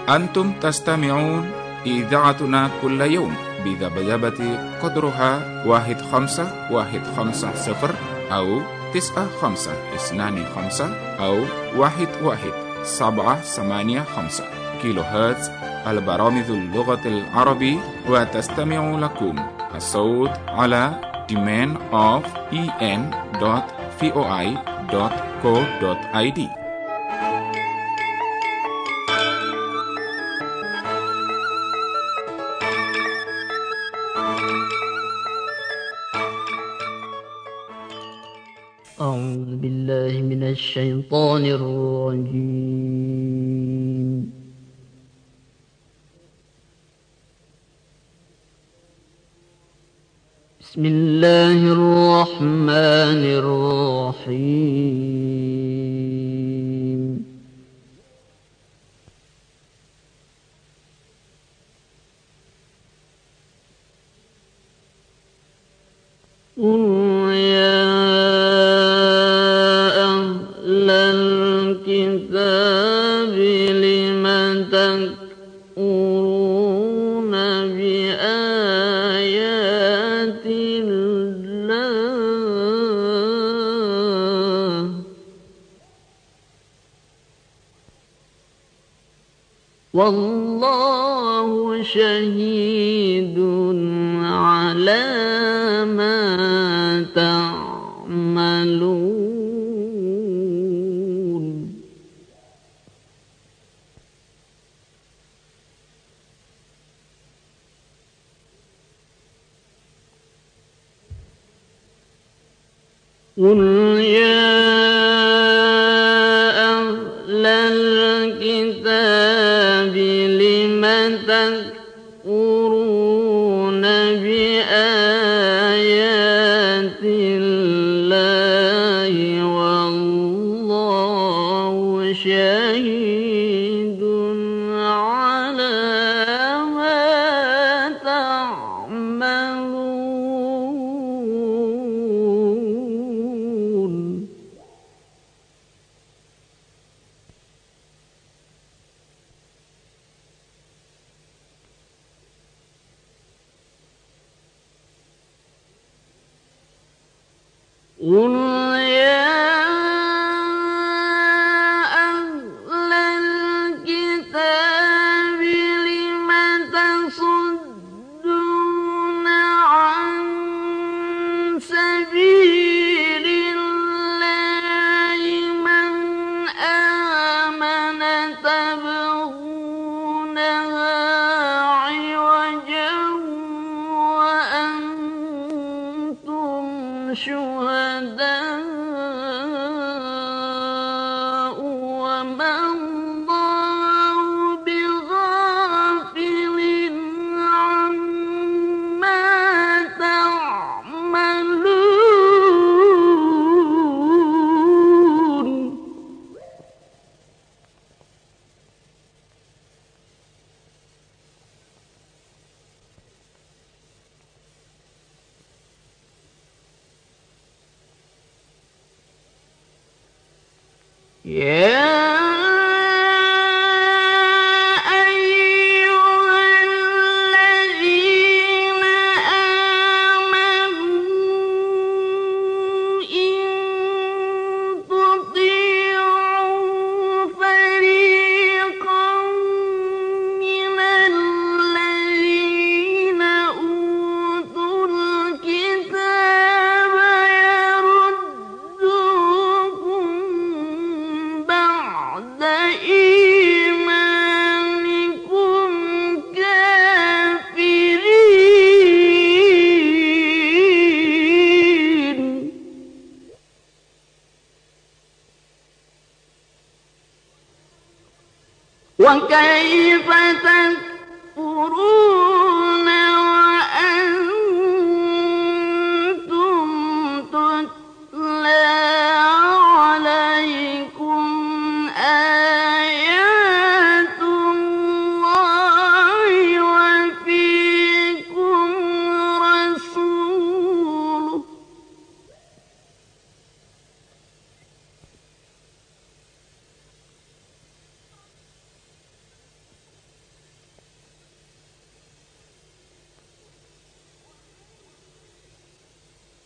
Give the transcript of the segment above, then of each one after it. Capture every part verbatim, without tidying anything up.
أنتم تستمعون إذاعتنا كل يوم بذبذبة قدرها واحد خمسة واحد خمسة صفر أو تسعة خمسة اثنان خمسة أو واحد واحد سبعة ثمانية خمسة كيلو هرتز. البرامج اللغة العربية، وتستمع لكم الصوت على domain of en dot voi dot co dot id. أعوذ بالله من الشيطان الرجيم. بسم الله الرحمن الرحيم. قل يا أهل الكتاب لم تكفرون بآيات الله والله شهيد على ما تعملون. قل يا أهل الكتاب لم تكفرون بآيات الله والله شهيد على ما تعملون. قل يا أهل الكتاب لم تصدون عن سبيل الله من آمن تبغونها عوجا وأنتم شهداء وما الله بغافل عما تعملون. يا أيها الذين آمنوا إن تطيعوا فريقا من الذين أوتوا الكتاب يردوكم بعد إيمانكم كافرين. وكيف تكفرون وأنتم تتلى عليكم آيات الله وفيكم رسوله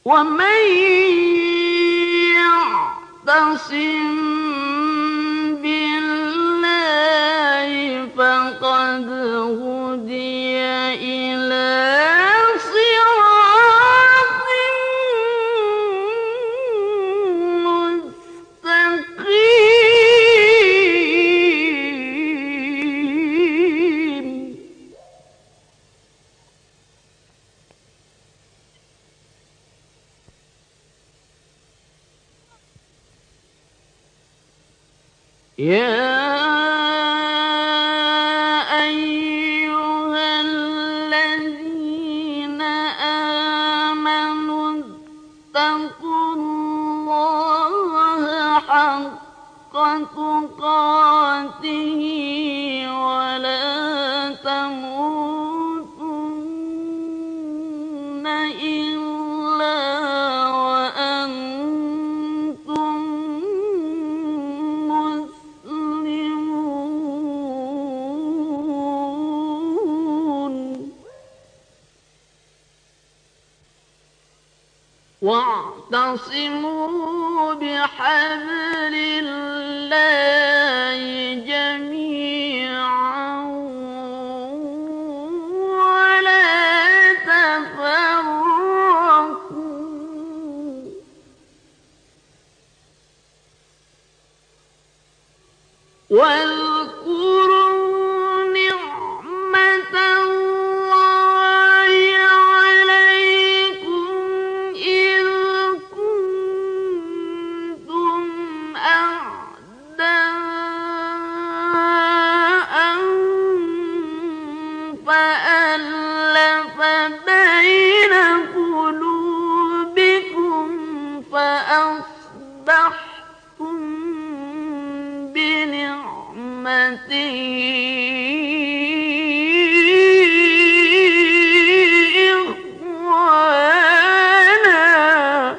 ومن يعتصم بالله فقد هدي إلى صراط مستقيم. يا أيها الذين آمنوا اتقوا الله حق تقاته ولا تموتن إلا وأنتم مسلمون. واعتصموا بحبل الله جميعا ولا تفرقوا. واذكروا نعمة الله عليكم إذ كنتم أعداء فألف بين قلوبكم فأصبحتم بنعمته إخوانا.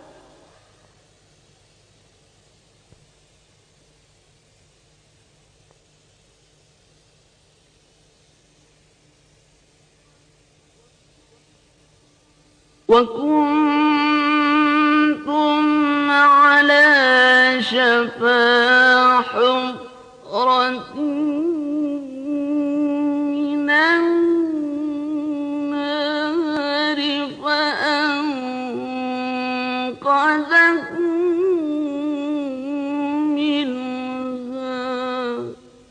وكنتم على شفا حفرة من النار فأنقذكم منها.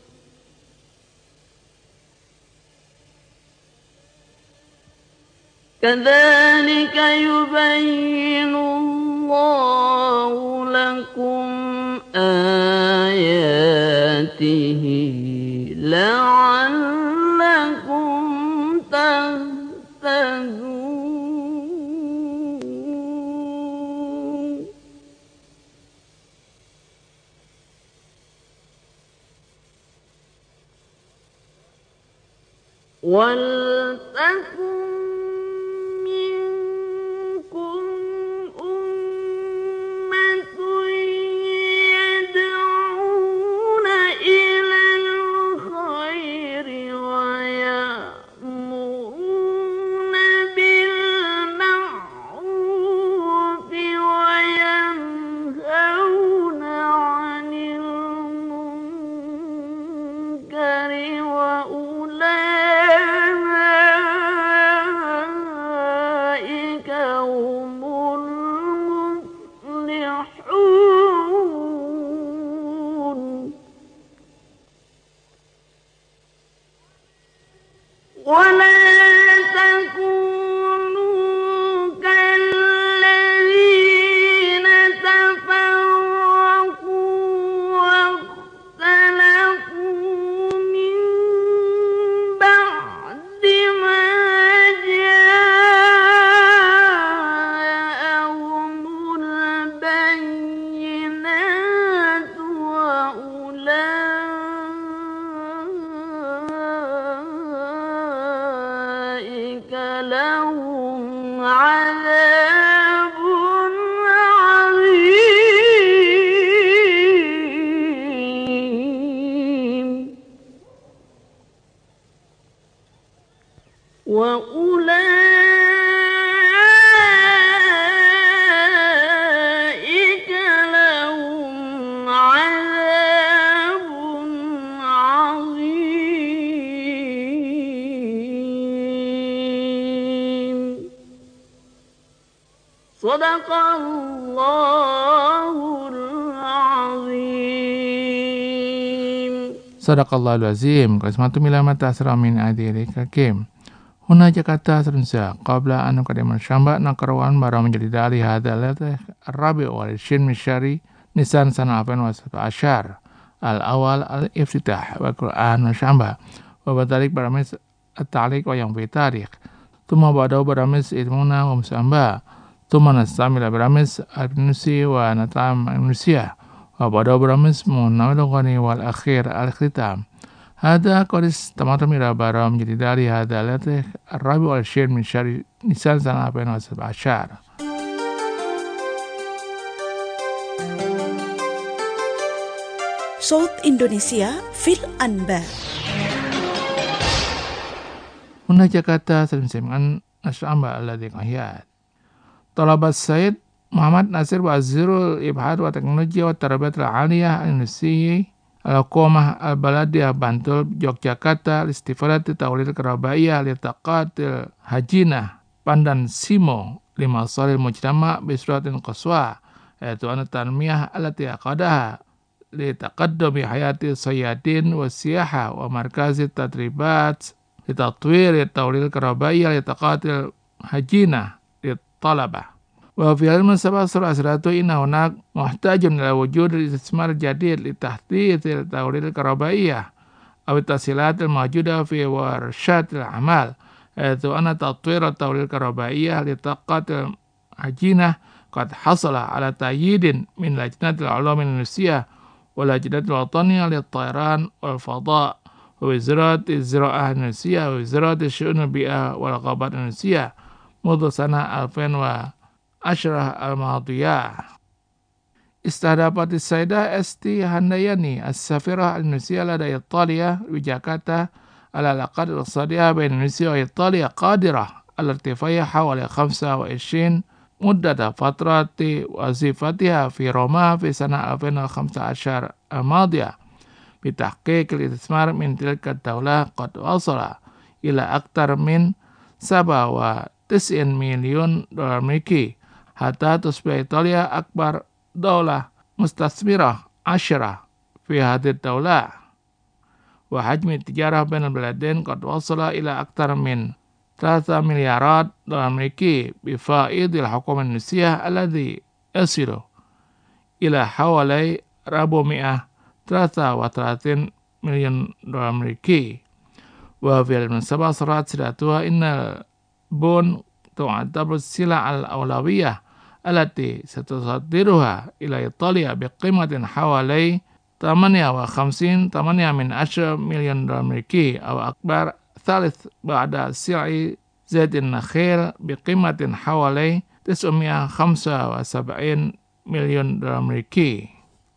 كذلك يبين الله لكم آياته لعلكم تهتدون. ولتكن منكم أمة يدعون إلى الخير ويأمرون بالمعروف وينهون عن المنكر وأولئك Sadaqallahul azim. Sadaqallahul azim. Qismatu milamata asra min adiri kakim. Huna Jakarta Serunsa qabla an nuqaddima syamba nakarawan bara menjadi dali hadal rabi wal shin mishari nisan sana alfan wa ashar al awal al iftitah wa Quran syamba wa badalik baramis at-ta'liq wa yang fi tarikh thumma ba'dahu baramis idmuna wa musamba thumma nastamila baramis al-nusi wa natam al-nusia wa ba'dahu baramis munawilugani wal akhir al-khitam. Hada qadis tamatam ila bara menjadi dari hada latih ar-rabi wal syir min syari nisan sana alfan wa ashar. Saut Indonesia fil Anbar. Huna Jakarta Serunsa Asyamba alladhi qahiyat. Talabat Said Muhammad Nasir wa Azirul Ibhad wa Teknologi wa Tarbiyat al-Aliyah al-Nusiyi Al-Qomah Al-Baladiyah Bantul Yogyakarta Listifadati Tawlil Kerabaiyah Litaqatil Hajinah Pandan Simo Lima Salil Mujtama Bisratin Qaswa yaitu anu tanmiyah alati aqadaha Litaqaddumi Hayati Sayyadin wa Siyaha wa Markazi Tadribat Litatwir Tawlil Kerabaiyah Litaqatil Hajinah Litalabah. Wa fi ilmu sabah surah asratu inna hunak muhtajun ila wujud istismar jadid li tahdithil tawlil karabaiyah aw tasilatil mawjudah fi warshatil amal yaitu anna tatwir tawlil karabaiyah li taqatil hajinah qad hasala ala tayyidin min lajnatil ulum Indonesia wa lajnatil wataniyah li tayran wal fada wa wizarati ziraah Indonesia wa wizarati syu'un bi'ah wal qabat Indonesia mundu sana alfan wa Ashrah al-Madiyah. Istahdapat Sayyidah Esti Handayani As-Safirah Al-Indonesia lada Italia di Jakarta ala laqad al-iqtisadiyah bain Indonesia wa Italia qadirah al-irtifaiya hawali khamsa wa ishirin muddata fatrati wazifatiha fi Roma fi sana alfan wa khamsa ashar al-madiyah bitahqiq al-istismar min tilka ad-dawlah qad wasala ila aktar min sab'a wa tis'in milion dolar Amerika hatta tusbih Italia akbar daulah mustasmirah asyarah fi hadhihi daulah wa hajmi tijarah bainal baladain qad wasala ila aktar min tiga miliarat dolar Amerika bi faidil hukumah Indonesia alladhi yasilu ila hawalai rabumi'ah tiga wa talatin milion dolar Amerika wa fi al-sabah surat sidatuha innal bun tu'atabu sila al-awlawiyah alati satusadiruha ila Italia biqimatin hawalai tamaniya wa khamsin tamaniya min ashra milion dolar Amerika aw akbar thalith ba'da si'i zaidin nakhil biqimatin hawalai tis'umiyah khamsa wa sab'in milion dolar Amerika.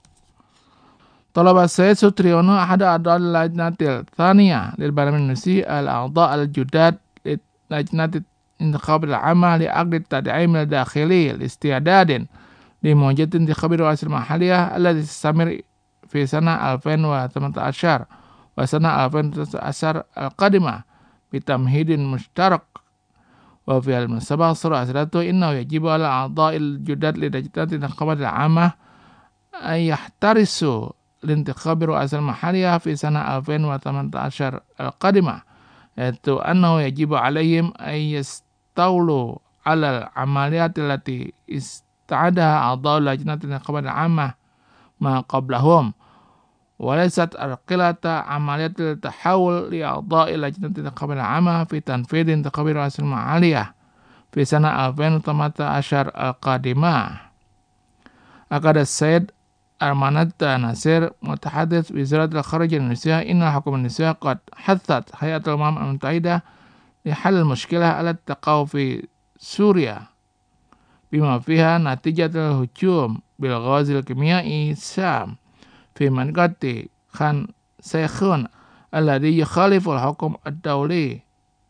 Talaba Sayyid Sutriyono ahada adal lajnatil thaniya lil barnamin nusi al-a'dha al-judad lajnatil intikhab al-amal li aqd tad'im al-dakhili al-isti'dadin li mawjud intikhab al-ru'as al-mahalliyah alladhi tastamir fi sana alfan wa thamantashar wa sana alfan wa thamantashar al-qadimah bitamhidin mushtarak wa fi al-musabah surah asratu innahu yajibu ala a'dha'il judad li lajnati intikhab al-amah ay yahtarisu lintikhab al-ru'as al-mahalliyah fi sana alfan wa thamantashar al-qadimah yaitu annahu yajibu alaihim ay tawlu alal amaliyat allati ista'adaha a'dha'u lajnatin qabla al-'ammah ma qablahum wa laysat al-qilata amaliyat tahawul li a'dha'i lajnatin qabla al-'ammah fi tanfidin taqbir asal ma'aliyah fi sana alfan wa ashar al-qadimah. Akada Sayyid Armanata Nasir mutahadits Wizarat al-Kharij Indonesia inna hukum Indonesia qad hathat hayatul umam al-mutahidah لحل المشكلة على التقاو في سوريا بما فيها نتيجة الهجوم بالغاز الكيميائي السام في منطقة خان سيخون الذي يخالف الحكم الدولي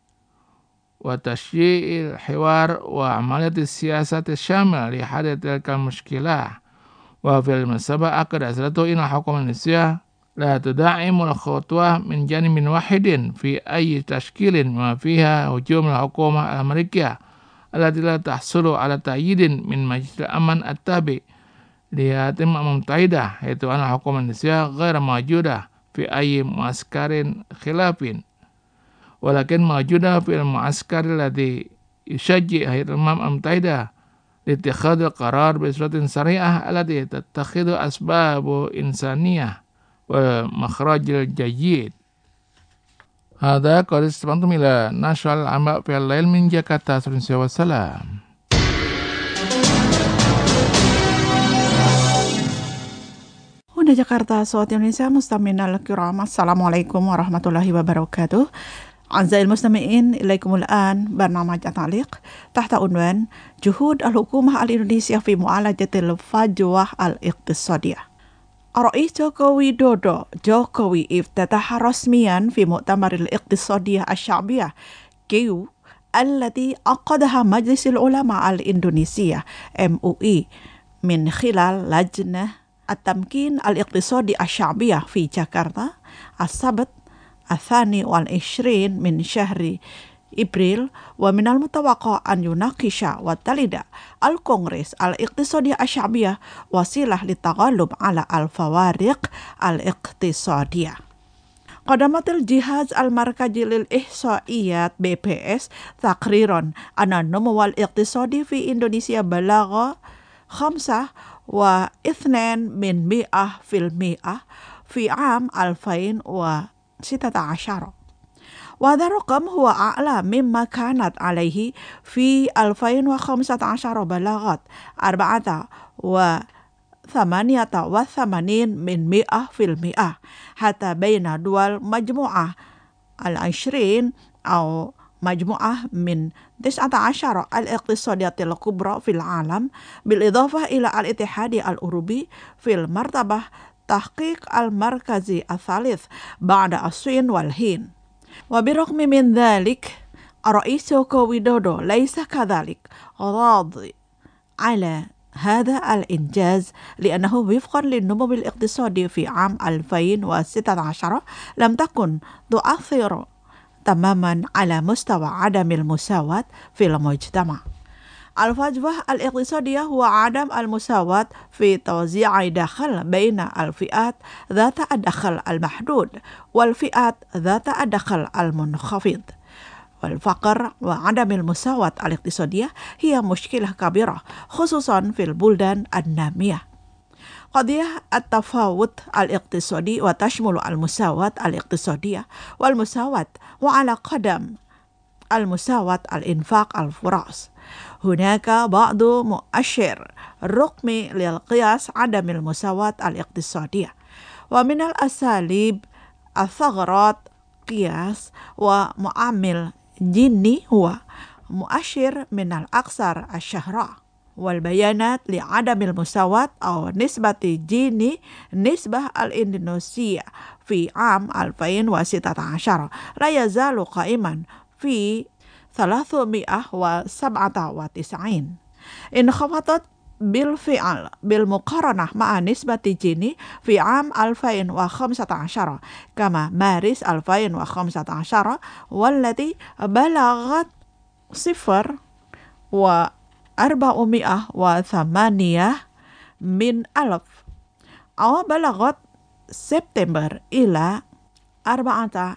وتشجيع الحوار وعملية السياسة الشاملة لحل تلك المشكلة. وفي المناسبة أكد أسرته إن الحكومة الإندونيسية لا تدعم الخطوة من جانب واحد في أي تشكيل بما فيها هجوم الحكومة الأمريكية التي لا تحصل على تأييد من مجلس الأمن التابع لهيئة متحدة، حيث أن الحكومة الإندونيسية غير موجودة في أي معسكر خلاف، ولكن موجودة في المعسكر الذي يشجع هيئة الأمم المتحدة لاتخاذ القرار بصورة سريعة التي تتخذ أسباب إنسانية والمخرج الجيد. هذا قد استمعتم إلى نشر الأنباء في الليل من جاkarta. Wassalam. Huna Jakarta, Sobat Indonesia, Mustamina al-Kiram. Assalamualaikum warahmatullahi wabarakatuh. أعزائي المستمعين، إليكم الآن برنامج التعليق تحت عنوان جهود الحكومة الإندونيسية في معالجة الفجوة الاقتصادية. الرئيس جوكو ويدودو جوكوي افتتح رسميا في مؤتمر الاقتصادية الشعبية كيو التي عقدها مجلس العلماء الإندونيسية إم أو إي من خلال لجنة التمكين الاقتصادي الشعبية في جاكرتا السبت الثاني والعشرين من شهر إبريل. ومن المتوقع أن يناقش وتلد الكونغرس الاقتصادي الشعبية وسيلة للتغلب على الفوارق الاقتصادية. قدمت الجهاز المركزي للإحصائيات بي بي إس تقريرا أن النمو الاقتصادي في إندونيسيا بلغ خمسة واثنين من مئة في المئة في عام ألفين وستة عشر، وهذا الرقم هو أعلى مما كانت عليه في ألفين وخمسة عشر. بلغت أربعة وثمانية وثمانين من مئة في المئة، حتى بين دول مجموعة العشرين أو مجموعة من تسعة عشر الاقتصاديات الكبرى في العالم، بالإضافة إلى الاتحاد الأوروبي في المرتبة تحقيق المركزي الثالث بعد الصين والهند. وبرغم من ذلك الرئيس جوكو ويدودو ليس كذلك راضي على هذا الإنجاز، لأنه وفقا للنمو الاقتصادي في عام ألفين وستة عشر لم تكن تؤثر تماما على مستوى عدم المساواة في المجتمع. الفجوة الاقتصادية هو عدم المساواة في توزيع الدخل بين الفئات ذات الدخل المحدود والفئات ذات الدخل المنخفض. والفقر وعدم المساواة الاقتصادية هي مشكلة كبيرة خصوصا في البلدان النامية. قضية التفاوت الاقتصادي وتشمل المساواة الاقتصادية والمساواة وعلى قدم المساواة الإنفاق الفرص. هناك بعض مؤشر رقمي للقياس عدم المساواة الاقتصادية، ومن الأساليب الثغرات قياس ومعامل جيني هو مؤشر من الأكثر الشهرة. والبيانات لعدم المساواة أو نسبة جيني نسبة الإندونيسية في عام ألفين وستة عشر لا يزال قائما في ثلاثمئة وسبعة وتسعين. انخفضت بالفعل بالمقارنة مع نسبة جيني في عام ألفين وخمسة عشر كما مارس ألفين وخمسة عشر، والتي بلغت صفر وأربعمائة وثمانية من ألف، أو بلغت سبتمبر إلى أربعة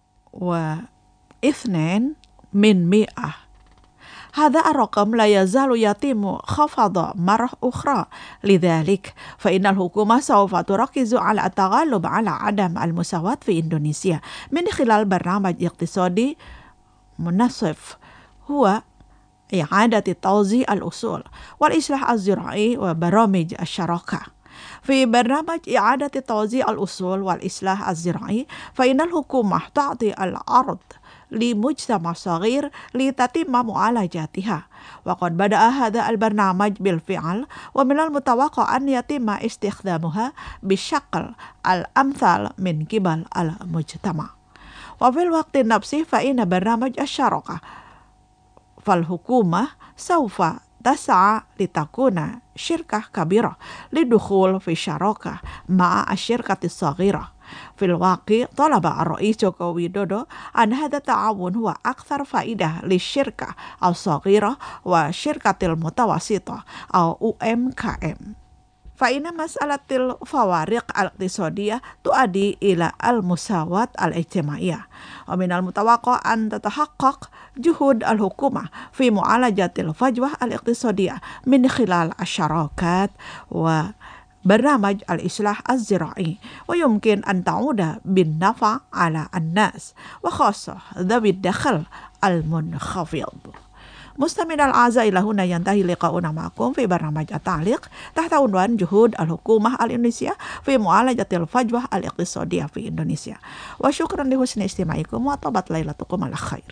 واثنين من مئة. هذا الرقم لا يزال يتم خفض مرة أخرى، لذلك فإن الحكومة سوف تركز على التغلب على عدم المساواة في إندونيسيا من خلال برنامج اقتصادي منصف هو إعادة توزيع الأصول والإصلاح الزراعي وبرامج الشراكة. في برنامج إعادة توزيع الأصول والإصلاح الزراعي فإن الحكومة تعطي الأرض لمجتمع صغير لتتم معالجتها، وقد بدأ هذا البرنامج بالفعل، ومن المتوقع أن يتم استخدامها بالشكل الأمثل من قبل المجتمع. وفي الوقت نفسه فإن برنامج الشراكة فالحكومة سوف تسعى لتكون شركة كبيرة للدخول في شراكة مع الشركة الصغيرة. في الواقع طلب الرئيس جوكو ويدودو أن هذا التعاون هو أكثر فائدة للشركة الصغيرة وشركة المتوسطة أو أو إم كي إم. فإن مسألة الفوارق الاقتصادية تؤدي إلى المساواة الاجتماعية، ومن المتوقع أن تتحقق جهود الحكومة في معالجة الفجوة الاقتصادية من خلال الشراكات وبرنامج الإصلاح الزراعي، ويمكن أن تعود بالنفع على الناس وخاصة ذوي الدخل المنخفض. مستمعينا الأعزاء، إلى هنا ينتهي لقاؤنا معكم في برنامج التعليق تحت عنوان جهود الحكومة الإندونيسية في معالجة الفجوة الاقتصادية في إندونيسيا. وشكرا لحسن استماعكم وطابت ليلتكم على خير.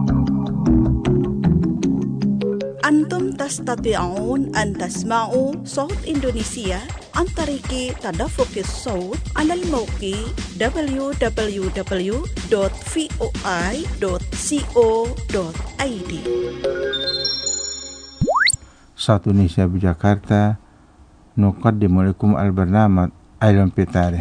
أنتم تستطيعون أن تسمعوا صوت إندونيسيا عن طريق تدفق الصوت على الموقع دبليو دبليو دبليو دوت فوي دوت كو دوت اي دي. Saat Indonesia Jakarta nuqaddimu lakum al-barnamaj Ilmu fi Tarikh.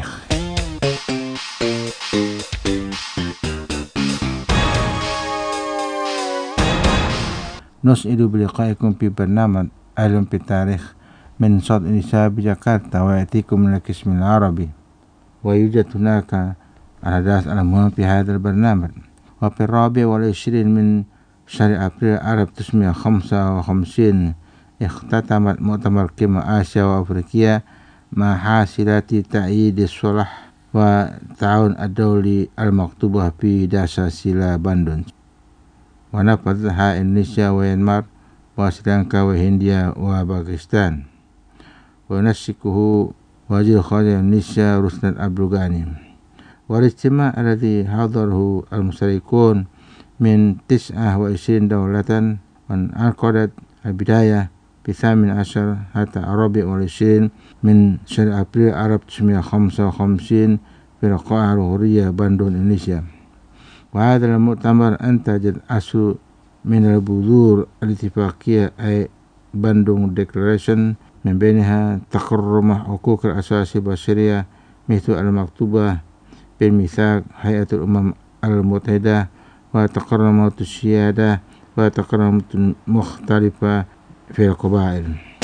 نسعد بلقائكم في برنامج علم في التاريخ من صوت إنساب جاكرتا، ويأتيكم من القسم العربي. ويوجد هناك الأحداث المهمة في هذا البرنامج. وفي الرابع والعشرين من شهر أبريل ألف وتسعمائة وخمسة وخمسين اختتمت مؤتمر قمة آسيا وأفريقيا مع حاصلات تأييد الصلح والتعاون الدولي المكتوبة في داسا سيلا باندون، ونفذها إندونيسيا وميانمار وسريلانكا وهنديا وباكستان، ونسكه وزير خارجية إندونيسيا رسنت عبدالغني. والاجتماع الذي حضره المشاركون من تسعة وعشرين دولة، وانعقدت البداية بثامن عشر حتى الرابع والعشرين من شهر أبريل ألف وتسعمائة وخمسة وخمسين في القاعة الغورية باندون إندونيسيا. وهذا المؤتمر أنتج الأصل من البذور الاتفاقية أي باندون ديكلاريشن، من بينها تكرم حقوق الأساس البشرية مثل المكتوبة بالميثاق هيئة الأمم المتحدة، وتكرمة السيادة، وتكرمة مختلفة في القبائل.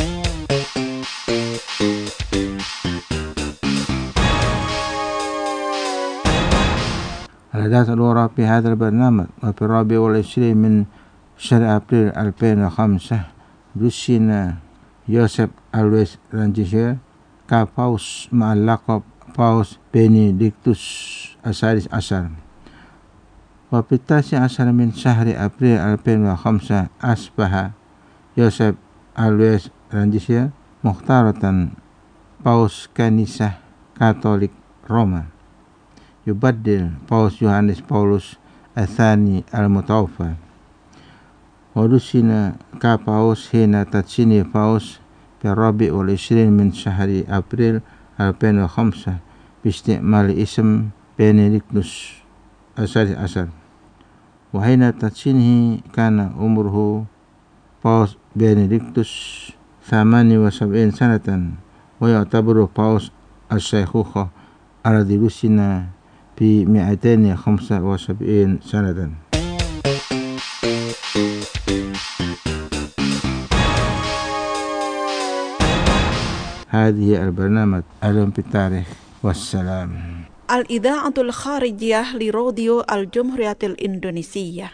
الأحداث الأخرى في هذا البرنامج. وفي الرابع والعشرين من شهر أبريل ألفين وخمسة دشن يوسف ألويس رانجيشير كباوس مع اللقب باوس بنديكتوس السادس عشر. وفي التاسع عشر من شهر أبريل ألفين وخمسة أصبح يوسف ألويس رانجيشير مختارة باوس كنيسة كاثوليك روما، يبدل باوس يوحنس باولوس الثاني المتوفى. ودشن كباوس حين تدشين باوس في الرابع والعشرين من شهر أبريل ألفين وخمسة باستعمال اسم بنديكتوس السادس عشر. وحين تدشينه كان عمره باوس بنديكتوس ثمانية وسبعين سنة، ويعتبر باوس الشيخوخة الذي دشن في مئتين وخمسة وسبعين سنة. هذه البرنامج علم في التاريخ، والسلام. الإذاعة الخارجية لراديو الجمهورية الإندونيسية.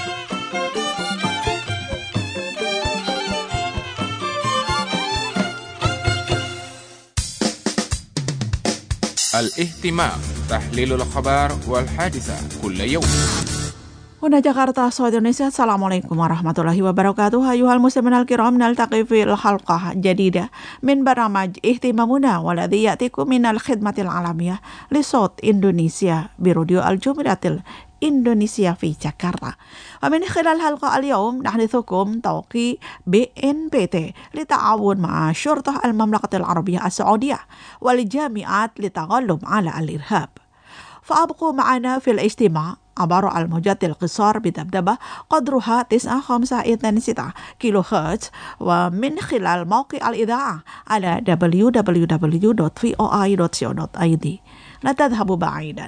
الاهتمام، تحليل الأخبار والحادثة كل يوم. هنا جاكرتا صوت إندونيسيا. السلام عليكم ورحمة الله وبركاته. أيها المستمعون الكرام، نلتقي في الحلقة الجديدة من برنامج اهتمامنا، والذي يأتيكم من الخدمة العالمية لصوت إندونيسيا براديو الجمهورية الإندونيسية في جاكرتا. ومن خلال الحلقة اليوم نحدثكم توقيع بي إن بي تي للتعاون مع شرطة المملكة العربية السعودية والجامعات للتغلب على الإرهاب. فأبقوا معنا في الاجتماع عبر الموجات القصار بدبدبة قدرها تسعة خمسة اثنين ستة كيلو هرتز، ومن خلال موقع الإذاعة على دبليو دبليو دبليو دوت فوي دوت كو دوت اي دي. لا تذهبوا بعيدا.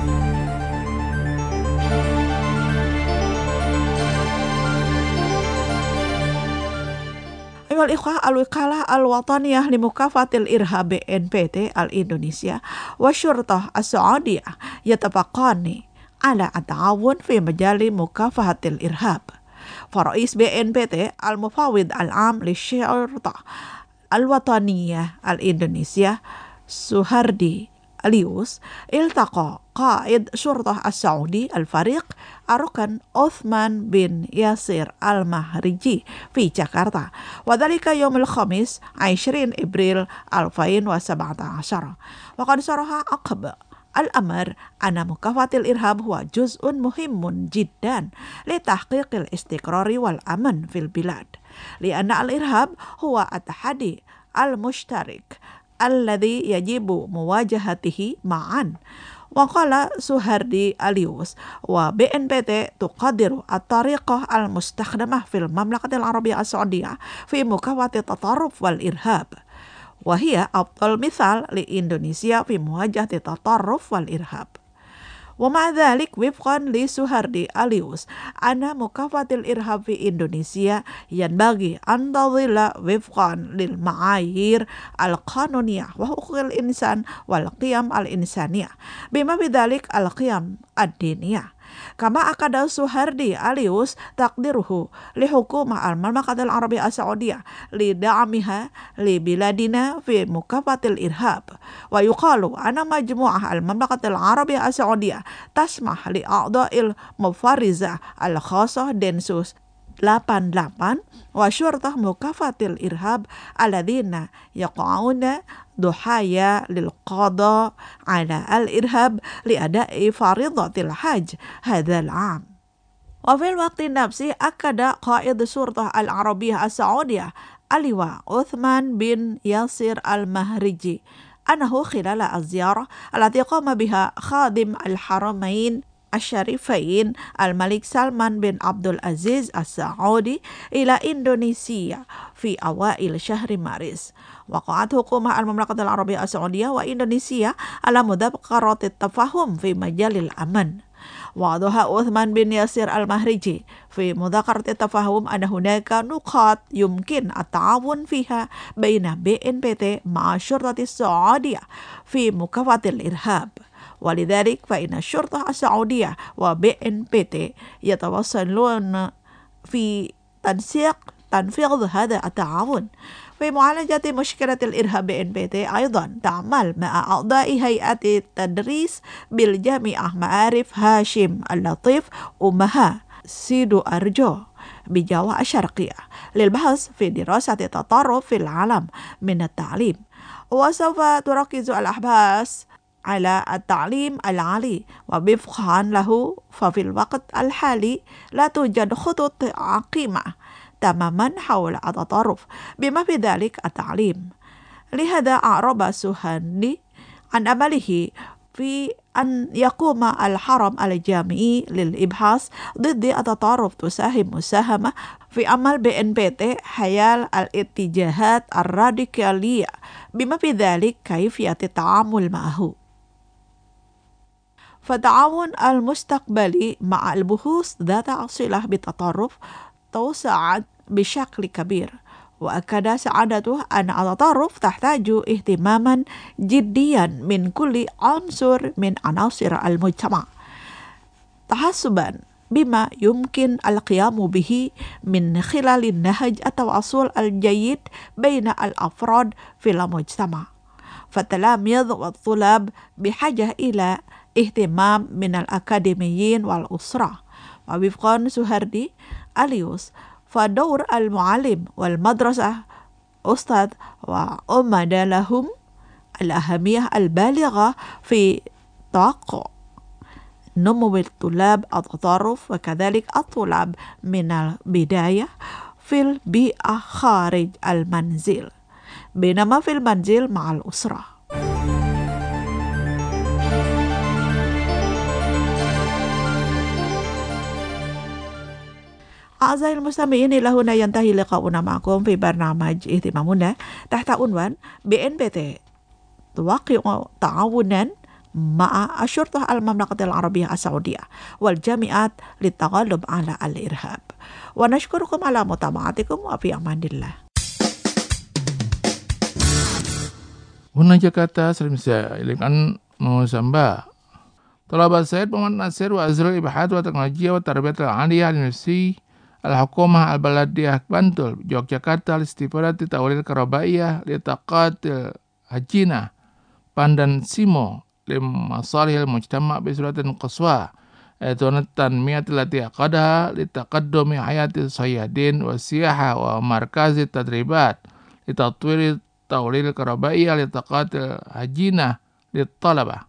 Ayuhal ikhwah, al-wikalah al-wataniyah limukafatil irhab B N P T al-Indonesia wa syurtah as-Saudiyah yatafaqani ala at-ta'awun fi majali mukafahatil irhab. Farais B N P T al-mufawid al-am li syurtah al-wataniyah al-Indonesia Suhardi Alius iltaqa qaid syurtah as-Saudi al-Fariq Arukan Uthman bin Yasir al-Mahriji fi Jakarta wa dhalika yawmul khamis عشرين April ألفين وسبعة عشر وقد صرح عقب الأمر أن مكافحة الإرهاب هو جزء مهم جدا لتحقيق الاستقرار والأمن في البلاد لأن الإرهاب هو التحدي المشترك الذي يجب مواجهته معا. وقال سهردي اليوس وبي إن بي تي تقدر الطريقة المستخدمة في المملكة العربية السعودية في مكافحة التطرف والإرهاب وهي أفضل مثال لإندونيسيا في مواجهة التطرف والإرهاب. ومع ذلك وفقا لسهردي اليوس أن مكافحة الإرهاب في إندونيسيا ينبغي أن تظل وفقا للمعايير القانونية وحقوق الإنسان والقيم الإنسانية بما في ذلك القيم الدينية. كما أكد سهردي اليوس تقديره لحكومة المملكة العربية السعودية لدعمها لبلادنا في مكافحة الإرهاب. ويقال أن مجموعة المملكة العربية السعودية تسمح لأعضاء المفارزة الخاصة دنسوس delapan puluh delapan وشرطة مكافحة الإرهاب الذين يقعون ضحايا للقضاء على الإرهاب لأداء فريضة الحج هذا العام. وفي الوقت نفسه أكد قائد الشرطة العربية السعودية اللواء عثمان بن ياسر المهرجي أنه خلال الزيارة التي قام بها خادم الحرمين الشريفين الملك سلمان بن عبد العزيز السعودي إلى إندونيسيا في أوائل شهر مارس وقعت حكومة المملكة العربية السعودية وإندونيسيا على مذكرات التفاهم في مجال الأمن. وأوضح عثمان بن ياسر المهرجي في مذكرة التفاهم أن هناك نقاط يمكن التعاون فيها بين بي إن بي تي مع الشرطة السعودية في مكافحة الإرهاب. ولذلك فإن الشرطة السعودية وبي إن بي تي يتواصلون في تنسيق تنفيذ هذا التعاون. في معالجة مشكلة الإرهاب بي إن بي تي أيضا تعمل مع أعضاء هيئة التدريس بالجامعة معارف هاشم اللطيف أمها سيدو أرجو بجاوة الشرقية للبحث في دراسة التطرف في العالم من التعليم. وسوف تركز الأبحاث على التعليم العالي ووفقا له ففي الوقت الحالي لا توجد خطوط عقيمة تماما حول التطرف بما في ذلك التعليم. لهذا أعرب سهندي عن أمله في أن يقوم الحرم الجامعي للإبحاث ضد التطرف تساهم مساهمة في عمل بي إن بي تي حيال الاتجاهات الراديكالية بما في ذلك كيفية التعامل معه. فالتعاون المستقبلي مع البحوث ذات صلة بالتطرف توسعت بشكل كبير. وأكد سعادته أن التطرف تحتاج اهتماما جديا من كل عنصر من عناصر المجتمع تحسبا بما يمكن القيام به من خلال النهج التواصل الجيد بين الأفراد في المجتمع. فالتلاميذ والطلاب بحاجة إلى اهتمام من الأكاديميين والأسرة. ووفقا سهردي اليوس فدور المعلم والمدرسة أستاذ وأمد لهم الأهمية البالغة في توقع نمو الطلاب التطرف وكذلك الطلاب من البداية في البيئة خارج المنزل بينما في المنزل مع الأسرة. أعزائي المستمعين إلى هنا ينتهي لقاؤنا معكم في برنامج اهتمامنا تحت عنوان بي إن بي تي توقع تعاونا مع الشرطة المملكة العربية السعودية والجامعات للتغلب على الإرهاب. ونشكركم على متابعتكم وفي أمان الله. Huna Jakarta Salim saya ilikan Nusamba. Talabat Said Muhammad Nasir wa Azrul Ibahad wa Teknologi wa Tarbiyat al-Aliyah Universiti Al-Hukumah Al-Baladiyah Bantul Yogyakarta Al-Istifadat Tawalil Karabaiyah Litaqatil Hajina Pandan Simo Lim Masalihil Mujtama' Bisuratin Qaswa Etonatan Miyat Lati Aqadaha Litaqaddumi Hayati Sayyadin wa Siyaha wa Markazi Tadribat Litatwiri Tawalil Karabaiyah Litaqatil Hajina Litalabah.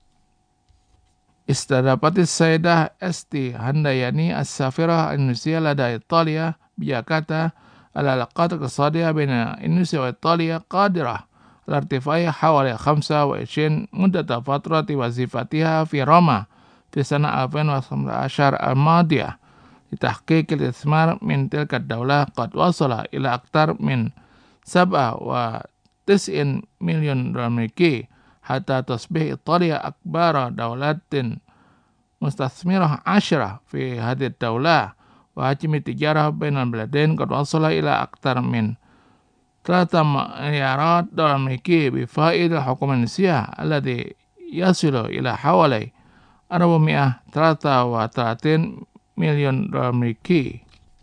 Istadapatis Sayyidah Esti Handayani As-Safirah Indonesia lada Italia Jakarta al-alaqat al-iqtisadiyah baina Indonesia wa Italia qadirah al-irtifai hawali khamsa wa ishrin muddata fatrati wazifatiha fi Roma fi sana alfin wa khamsa ashar al-madiyah litahqiq al-ismar min tilka ad-dawlah qad wasala ila aktar min sab'a wa tis'in milyon dolar Amerika hatta tasbih Italia akbara dawlatin mustasmirah asyarah fi hadhihi ad-dawlah wa hajmi tijarah bainal baladain qad wasala ila aktar min thalatha milyarat dolar Amerika bi faid al-hukum Indonesia alladhi yasilu ila hawali arba'mi'ah thalatha wa thalathin milyon dolar Amerika.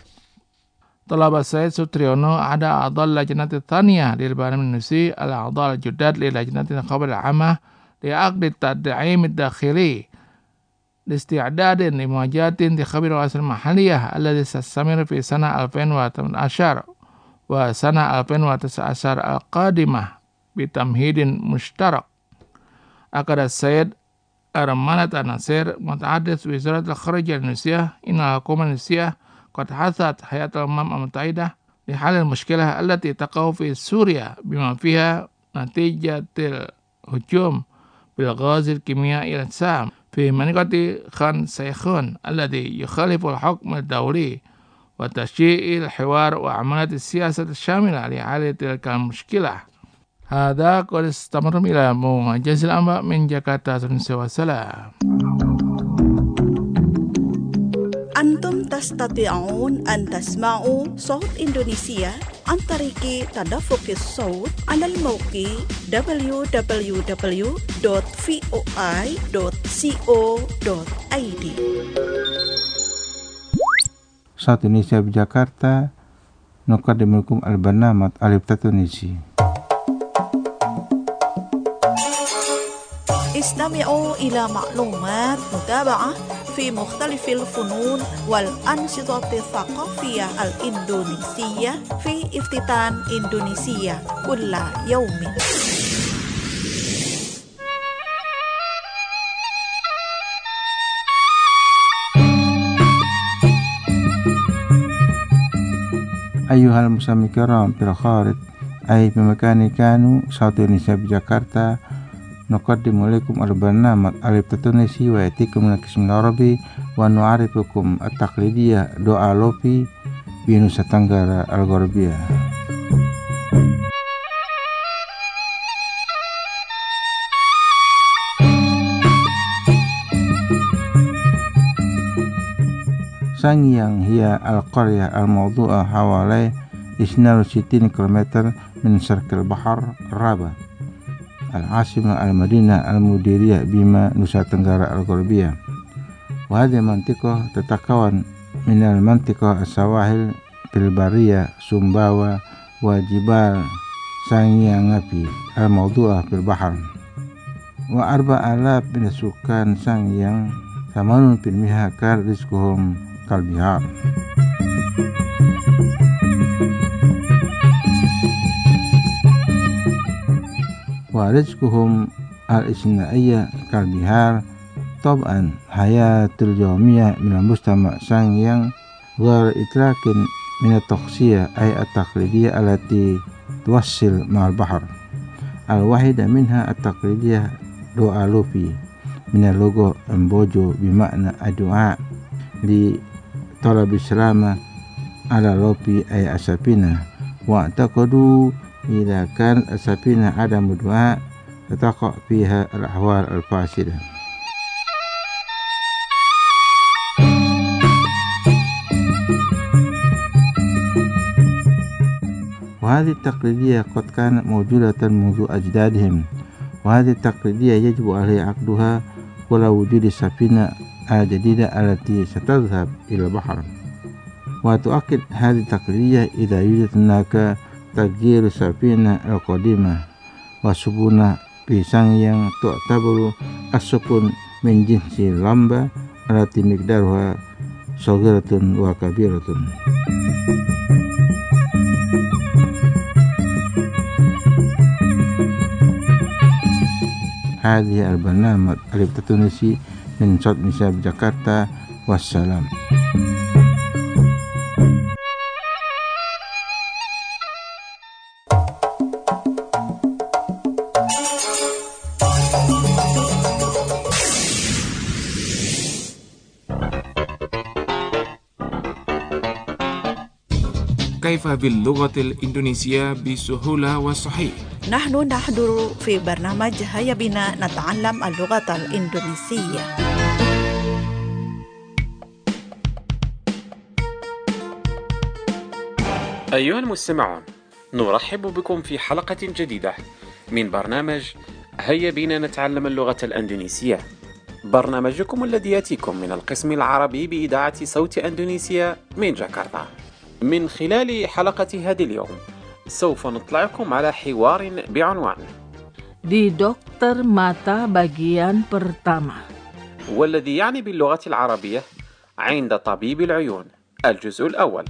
Talabat Said Sutriyono ada a'dha lajnati thaniyah lil Barnamij Indonesia al-a'dha al-juddad li lajnati al-khabar al-'amah li aqdi tad'im ad-dakhili لاستعداد لمواجهة انتخاب الرئاسة المحلية الذي سيستمر في سنة ألفين وثمانية عشر وسنة ألفين وتسعة عشر القادمة بتمهيد مشترك. أكد السيد أرمانة ناصر متحدث وزارة الخارجية الإندونيسية إن الحكومة الإندونيسية قد حثت هيئة الأمم المتحدة لحل المشكلة التي تقع في سوريا بما فيها نتيجة الهجوم بالغاز الكيميائي السام في منطقة خان سيخون الذي يخالف الحكم الدولي وتشجيع الحوار وعملية السياسة الشاملة لحل تلك المشكلة. هذا قد استمر إلى موجز الأنباء من جاكرتا. والسلام. أنتم تستطيعون أن تسمعوا صوت إندونيسيا عن طريق تدفق الصوت على الموقع دبليو دبليو دبليو دوت فوي دوت كو دوت اي دي. Saat Indonesia Jakarta nuqaddimukum al-barnamij Alif Tunisi. استمعوا إلى معلومات متابعة في مختلف الفنون والأنشطة الثقافية الإندونيسية في افتتان إندونيسيا كل يوم. أيها المستمعين الكرام في الخارج أي بمكان كانوا صوت إندونيسيا بجاكرتا نقدم لكم البرنامج ألف تونسي ويأتيكم من القسم العربي ونعرفكم التقليدية دعاء لوبي بنوسا تنغرا الغربية. سانغيانغ هي القرية الموضوعة حوالي اثنين وستين كيلومتر من شرق البحر الرابع العاصمة المدينة المديرية بما نوسا تنغرا الغربية. وهذه المنطقة تتكون من المنطقة السواحل بالبرية سومباوا وجبال سانغيانغابي الموضوعة في البحر. وأربع آلاف من سكان سانغيانغ ثمانون بالمئة كان رزقهم كالبحار. ورزقهم الاجتماعية كالبحار. طبعا حياة اليومية من المجتمع سانغيانغ غير إطلاق من التغذية أي التقليدية التي توصل مع البحر. الواحدة منها التقليدية دعاء لوبي من اللغة امبوجو بمعنى الدعاء لطلب السلامة على لوبي أي السفينة. واعتقدوا إذا كان السفينة عدم دعاء تقع فيها الأحوال الفاسدة. وهذه التقليدية قد كانت موجودة منذ أجدادهم، وهذه التقليدية يجب عليه عقدها ولا وجود السفينة الجديدة التي ستذهب إلى البحر. وتؤكد هذه التقليدية إذا يوجد هناك تغيير السفينة القديمة وسفينة pisang yang تعتبر السفن من جنس اللمبة التي مقدارها صغيرة وكبيرة. هذه البرنامج ألف التونسي من صوت نساء جاكرتا، والسلام. كيف باللغة الإندونيسية بسهولة وصحيح؟ نحن نحضر في برنامج هيا بنا نتعلم اللغة الإندونيسية. أيها المستمعون، نرحب بكم في حلقة جديدة من برنامج هيا بنا نتعلم اللغة الإندونيسية، برنامجكم الذي يأتيكم من القسم العربي بإذاعة صوت إندونيسيا من جاكرتا. من خلال حلقة هذا اليوم سوف نطلعكم على حوار بعنوان Di dokter mata bagian pertama، والذي يعني باللغة العربية عند طبيب العيون الجزء الأول.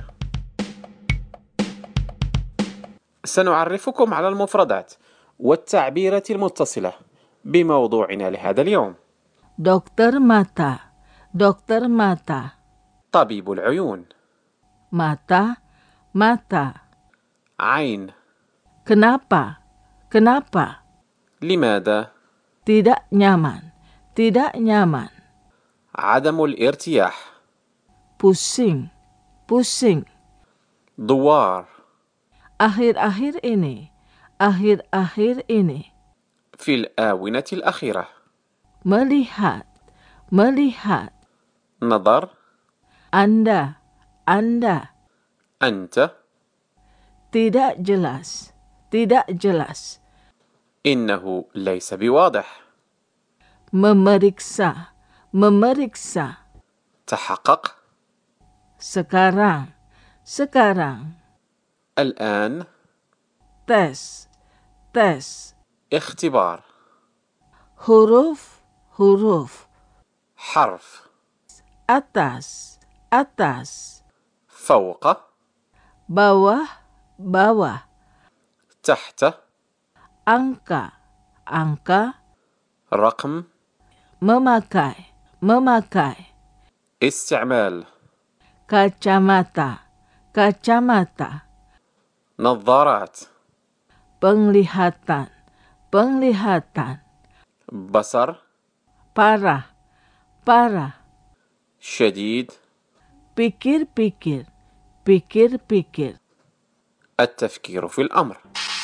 سنعرفكم على المفردات والتعبيرات المتصلة بموضوعنا لهذا اليوم. dokter mata، dokter mata، طبيب العيون. mata، mata. عين. Kenapa؟ Kenapa؟ لماذا؟ Tidak nyaman، tidak nyaman. عدم الارتياح. Pusing، pusing. دوار. Akhir-akhir ini، akhir-akhir ini. في الآونة الأخيرة. Melihat، melihat. نظر. Anda، Anda. أنت. Tidak jelas، tidak jelas. إنه ليس بواضح. Memeriksa، memeriksa. تحقق. Sekarang، sekarang. الآن. Tes، tes. اختبار. Huruf، huruf. حرف. Atas، atas. فوق. Bawah، bawah. تحت. Angka، angka. رقم. Memakai، memakai. استعمال. Kacamata، kacamata. نظارات. Penglihatan، penglihatan. بصر. Parah، parah. شديد. Pikir-pikir، pikir-pikir. التفكير في الأمر.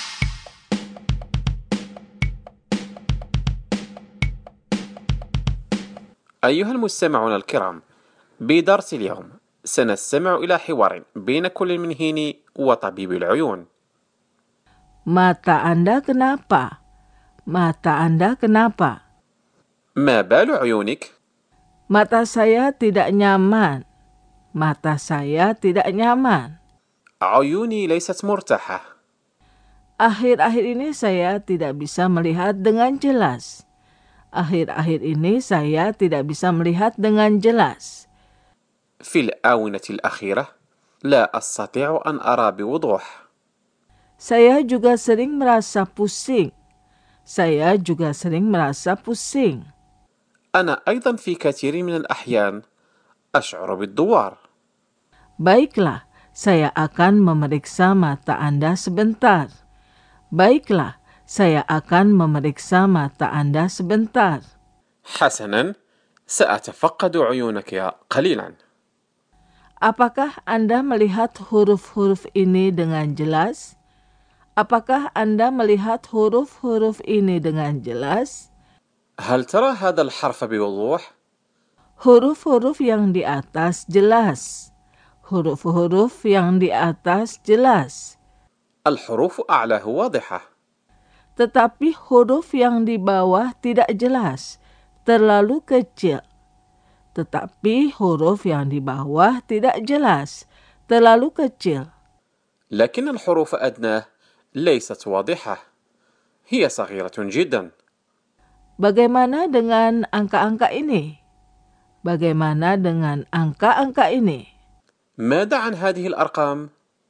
أيها المستمعون الكرام، بدرس اليوم سنستمع إلى حوار بين كل من هيني وطبيب العيون. Mata Anda kenapa? Mata Anda kenapa? ما بال عيونك؟ Mata saya tidak nyaman. Mata saya tidak nyaman. عيوني ليست مرتاحة. Akhir-akhir ini saya tidak bisa melihat dengan jelas. Akhir-akhir ini saya tidak bisa melihat dengan jelas. في الآونة الأخيرة لا أستطيع أن أرى بوضوح. Saya juga sering merasa pusing. Saya juga sering merasa pusing. أنا أيضا في كثير من الأحيان أشعر بالدوار. Baiklah, saya akan memeriksa mata Anda sebentar. Baiklah, saya akan memeriksa mata Anda sebentar. حسنا، سأتفقد عيونك قليلا. Apakah Anda melihat huruf-huruf ini dengan jelas? Apakah Anda melihat huruf-huruf ini dengan jelas? هل ترى هذا الحرف بوضوح؟ Huruf-huruf yang di atas jelas. Huruf-huruf yang di atas jelas. الحروف أعلاه واضحة. Tetapi huruf yang di bawah tidak jelas, terlalu kecil. Tetapi huruf yang di bawah tidak jelas, terlalu kecil. لكن الحروف أدناه ليست واضحة. هي صغيرة جدا. Bagaimana dengan angka-angka ini? Bagaimana dengan angka-angka ini? ماذا عن هذه الأرقام؟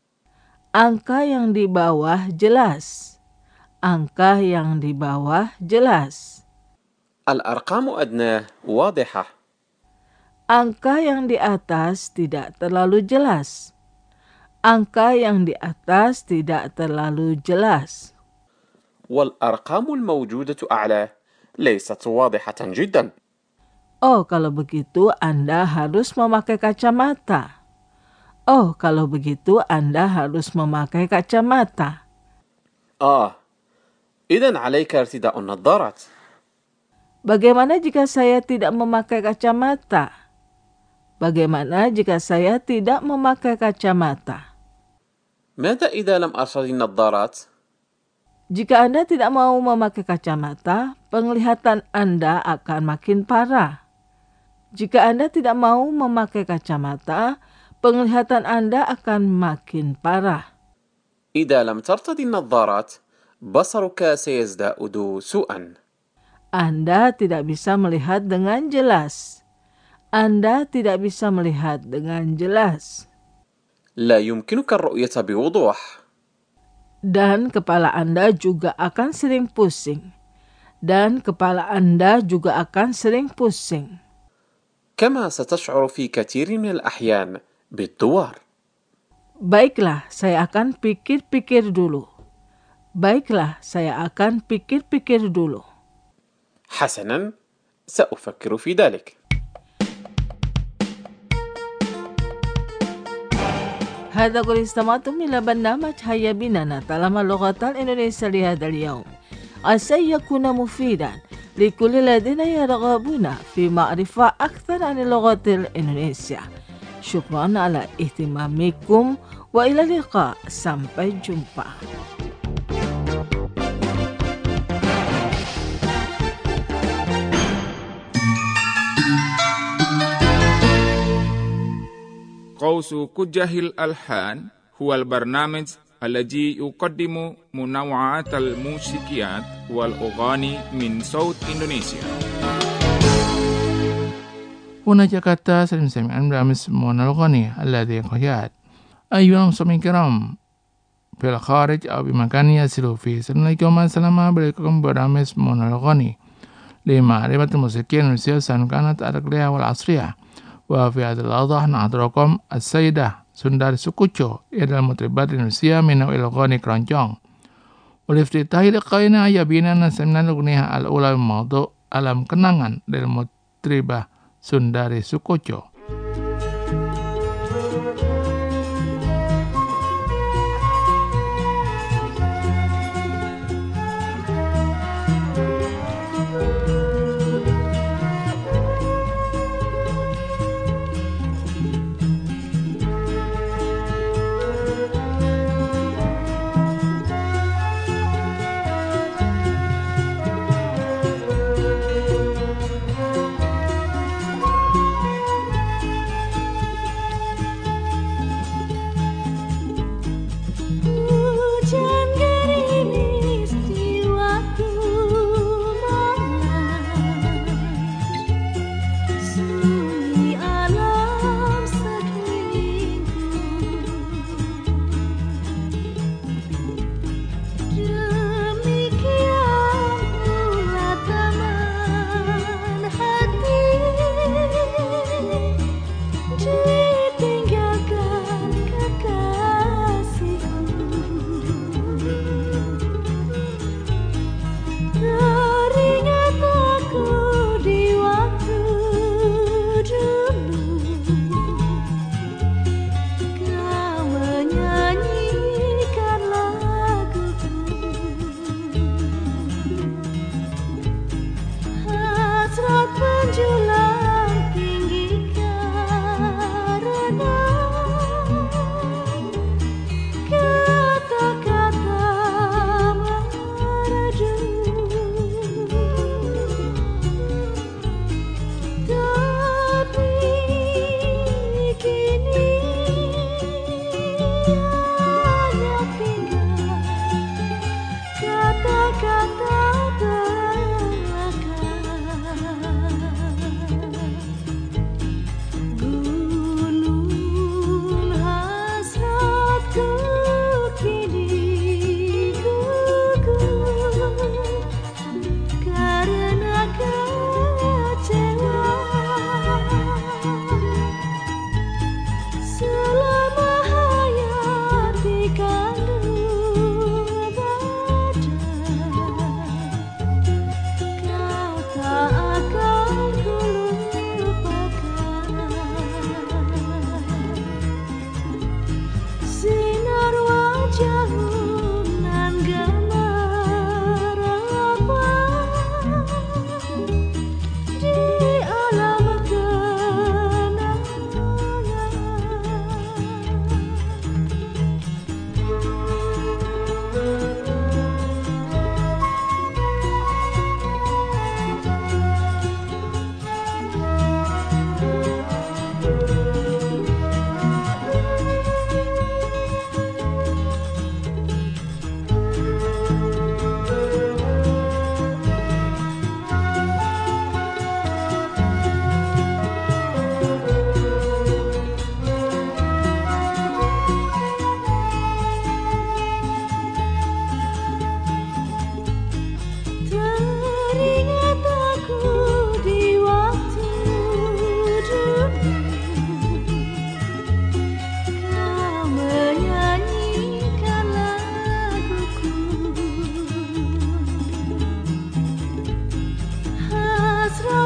Angka yang di bawah jelas. Angka yang di bawah jelas. الأرقام أدناه واضحة. Angka yang di atas tidak terlalu jelas. Angka yang di atas tidak terlalu jelas. والأرقام الموجودة أعلاه ليست واضحة جدا. Oh, kalau begitu Anda harus memakai kacamata. Oh, kalau begitu Anda harus memakai kacamata. آه إذن عليك ارتداء النظارات. Bagaimana jika saya tidak memakai kacamata? Bagaimana jika saya tidak memakai kacamata? ماذا إذا لم أرتدي النظارات؟ Jika Anda tidak mau memakai kacamata, penglihatan Anda akan makin parah. Jika Anda tidak mau memakai kacamata, penglihatan Anda akan makin parah. إذا لم ترتدي النظارات بصرك سيزداد سوءا. Anda tidak bisa melihat dengan jelas. Anda tidak bisa melihat dengan jelas. لا يمكنك الرؤية بوضوح. Dan kepala Anda juga akan sering pusing. Dan kepala Anda juga akan sering pusing. كما ستشعر في كثير من الأحيان بالدوار. Baiklah, saya akan pikir-pikir dulu. Baiklah, saya akan pikir-pikir dulu. حسنا، سأفكر في ذلك. هذا قد استمعتم إلى برنامج هيا بنا نتعلم اللغة الإنجليزية لهذا اليوم. عسى يكون مفيدا لكل الذين يرغبون في معرفة أكثر عن اللغة الإنجليزية. شكرا على اهتمامكم وإلى اللقاء. Sampai jumpa. قوس كجه الألحان هو البرنامج الذي يقدم منوعات الموسيقيات والأغاني من صوت إندونيسيا. هنا جاكرتا سلم سمعان برامج الأغاني الذي قياد. أيها المستمعين الكرام في الخارج أو بمكان يصلوا فيه، Assalamualaikum warahmatullahi wabarakatuh. برامج الأغاني لمعرفة الموسيقى الإندونيسية سواء كانت العرقية والعصرية. وفي هذا الأوضاع نحضركم السيدة سنداري سوكوتشو إلى المطربات الإندونيسية من نوع الأغاني كرانجونج. ولافتتاح لقائنا هيا بنا نستمع الأغنية الأولى من موضوع Alam Kenangan للمطربة سنداري سوكوتشو.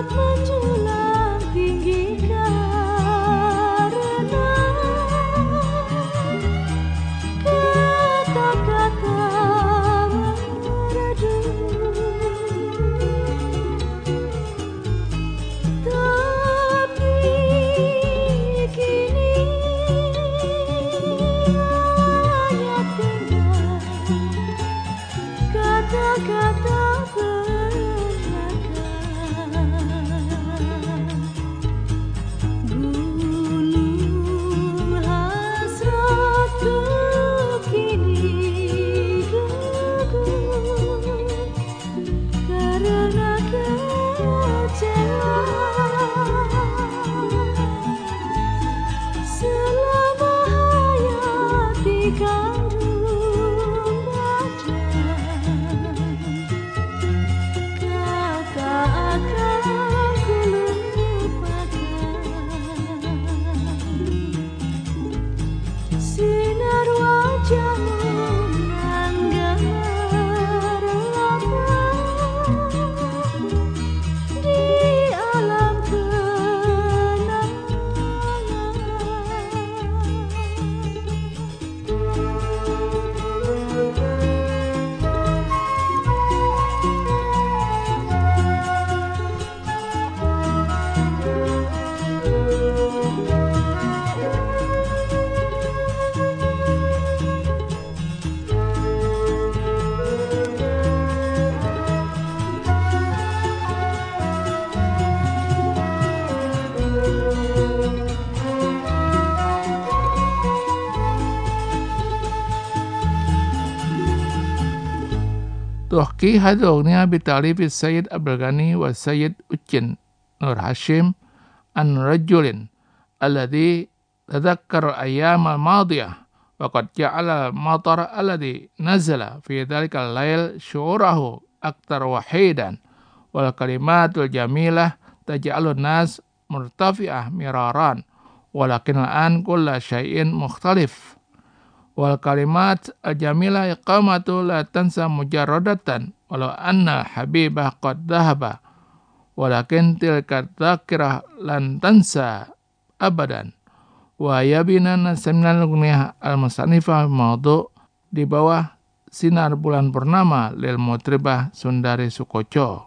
Tuhki hadognya bitalib Sayyid Abdul Ghani wa Sayyid Ucin Nur Hashim an rajulin alladhi tadhakkar ayyam al-madiyah wa qad ja'ala al-matar alladhi nazala fi dhalika al-lail syu'urahu aktar wahidan wal kalimatul jamilah taj'alun nas murtafi'ah miraran walakin al-an kulla syai'in mukhtalif wal kalimat al-jamilah iqamatu la tansa mujarradatan walau anna habibah qad dhahaba walakin tilka dzakirah lan tansa abadan wa yabinana seminal guniyah al-musanifah maudu di bawah sinar bulan purnama lil mutribah Sundari Sukoco.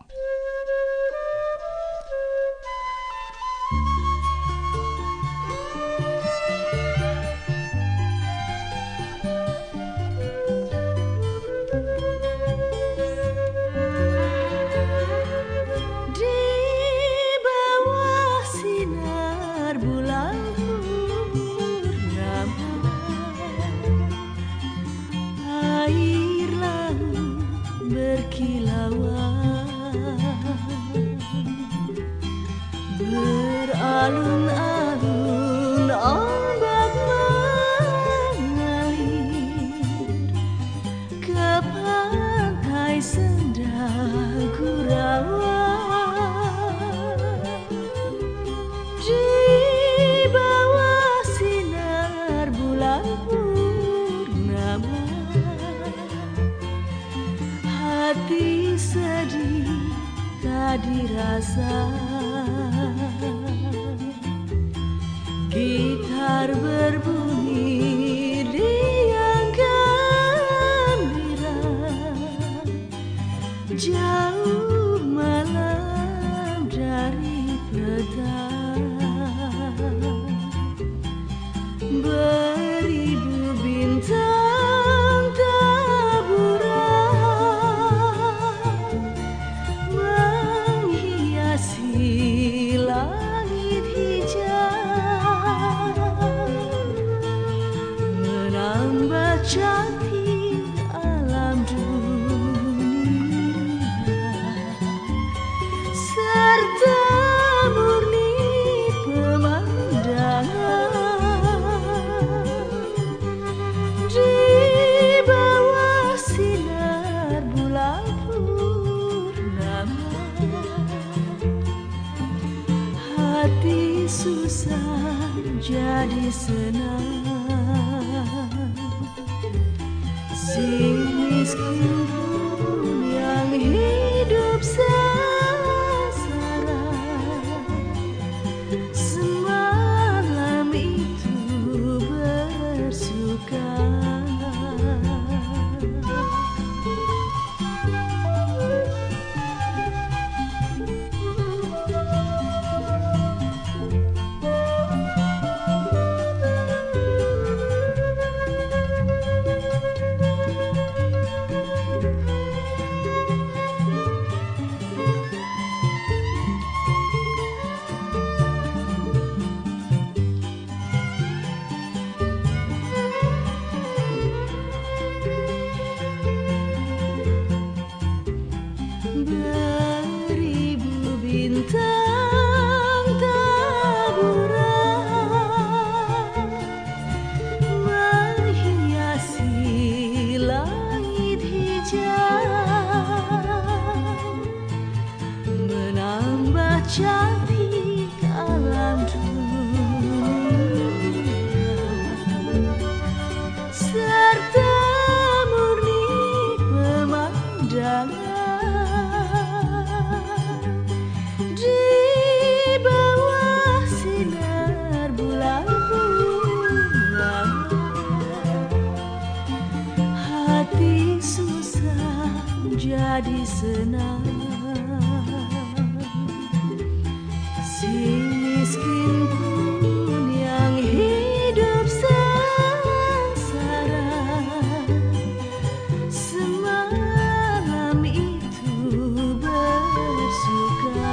Beralun-alun ombak mengalir ke pantai Senda Gurawan di bawah sinar bulan purnama hati sedih tak dirasa. Gitar berbunyi riang gembira, jauh malam dari petang, beribu bintang taburan menghiasi langit hijau. Cantik alam dunia serta murni pemandangan di bawah sinar bulan purnama hati susah jadi senang. Si miskin pun yang hidup sengsara bintang taburan menghiasi langit hijau, menambah cantik alam dunia, serta murni pemandangan di bawah sinar bulan bunga. Hati susah jadi senang, si miskin pun yang hidup sengsara semalam itu bersuka.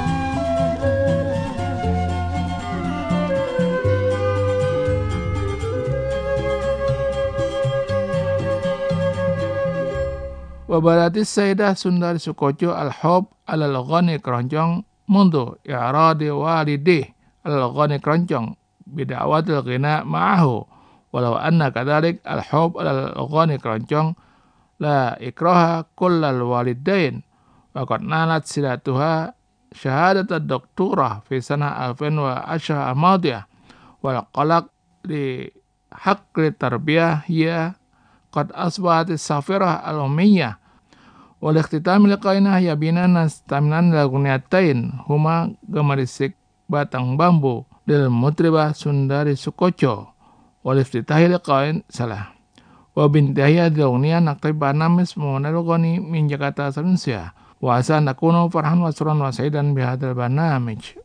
Wabaratis Sayyidah Sundari Sukoco al-hub al-ghani keroncong mundu i'radi walidih al-ghani keroncong bida'watil ghina ma'ahu walau anna kadhalik al-hub al-ghani keroncong la ikraha kullal walidain wa qad nalat silatuha syahadat ad-doktorah fi sana alfin wa ashra al-madiyah wal qalaq li haqqi tarbiyah hiya qad asbahat as-safirah al-ummiyah wal ikhtitam liqainah ya bina nastaminan laguniatain huma gemarisik batang bambu del mutribah Sundari Sukoco wal iftitahi liqain salah wa bintahiyah dauniya naktib banamis munalugani min Jakarta Indonesia wa asa nakunu farhan wa suran wa saidan bihadal banamij.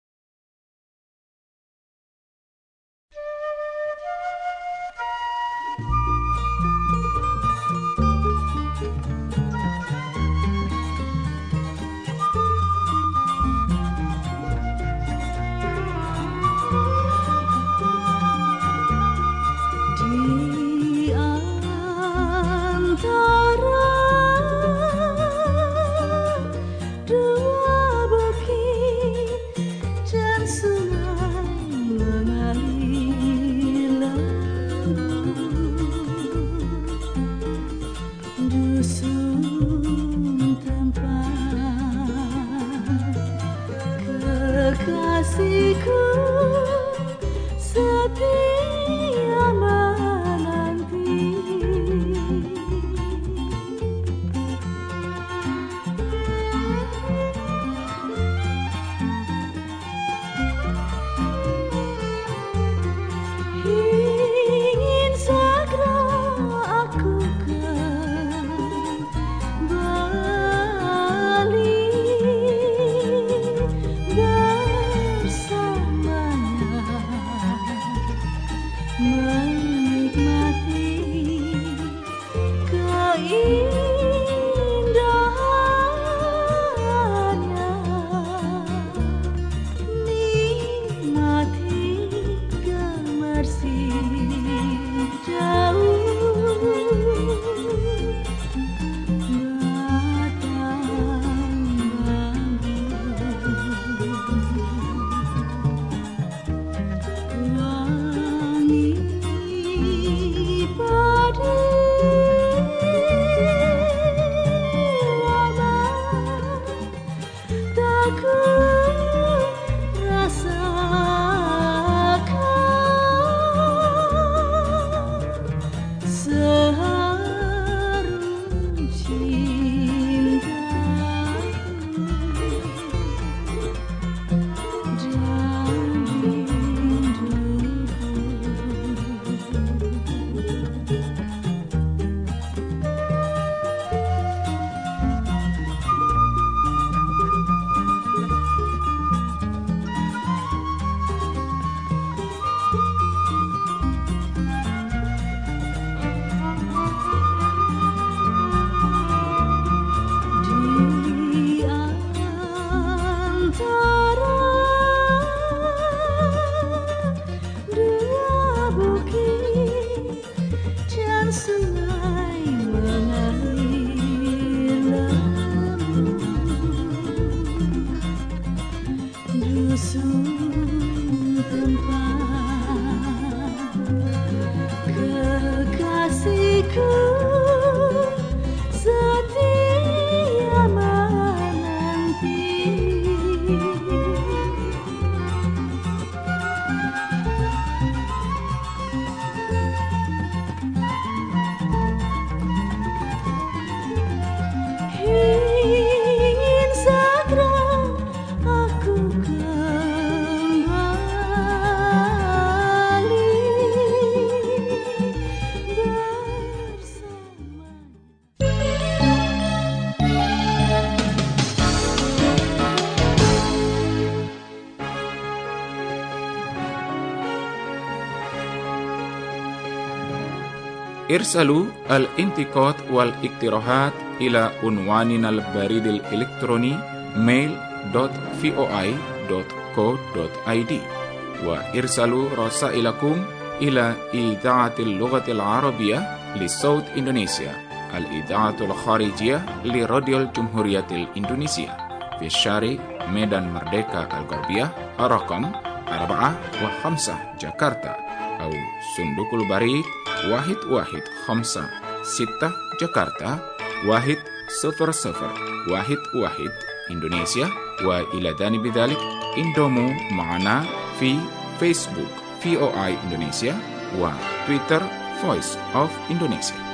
Di antara dua bukit dan sungai mengalir lalu, dusun tempat kekasihku setia menanti. Ingin segera aku kembali bersamanya, menikmati keindahannya, nikmati gemersih jauh batang bambu. Wangi padi lama tak ku rasakan, seharum cintaku dan rinduku. Di antara dua bukit dan sungai mengalir lalu, tempat kekasihku setia menanti. Ingin segera aku kembali bersama. ارسلوا الانتقاد والاقتراحات إلى عنواننا البريد الإلكتروني mail dot voi dot co dot id وارسلوا رسائلكم إلى إذاعة اللغة العربية لصوت إندونيسيا الإذاعة الخارجية لراديو الجمهورية الإندونيسية في الشارع ميدان مردeka الغربية رقم أربعة وخمسة جاكرتا أو صندوق البريد واحد واحد خمسة ستة جاكرتا واحد صفر صفر واحد واحد إندونيسيا. وإلى جانب ذلك انضموا معنا في فيسبوك في أو آي إندونيسيا وتويتر Voice of Indonesia.